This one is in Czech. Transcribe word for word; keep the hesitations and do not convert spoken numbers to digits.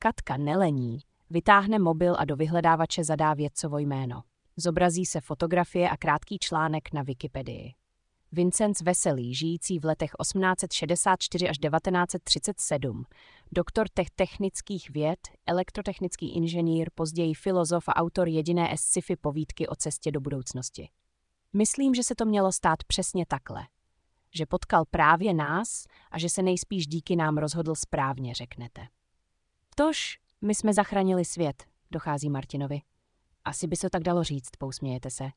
Katka nelení, vytáhne mobil a do vyhledávače zadá vědcovo jméno. Zobrazí se fotografie a krátký článek na Wikipedii. Vincenc Veselý, žijící v letech osmnáct set šedesát čtyři až devatenáct set třicet sedm, doktor te- technických věd, elektrotechnický inženýr, později filozof a autor jediné sci-fi povídky o cestě do budoucnosti. Myslím, že se to mělo stát přesně takhle. Že potkal právě nás a že se nejspíš díky nám rozhodl správně, řeknete. Tož, my jsme zachránili svět, dochází Martinovi. Asi by se tak dalo říct, pousmějete se.